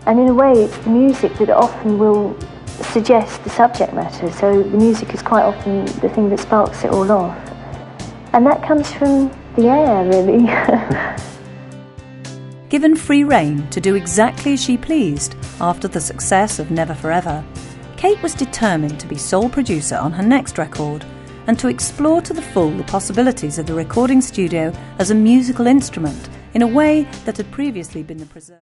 And in a way, it's the music that often will suggest the subject matter, so the music is quite often the thing that sparks it all off. And that comes from the air, really. Given free rein to do exactly as she pleased after the success of Never Forever, Kate was determined to be sole producer on her next record and to explore to the full the possibilities of the recording studio as a musical instrument in a way that had previously been the preserve.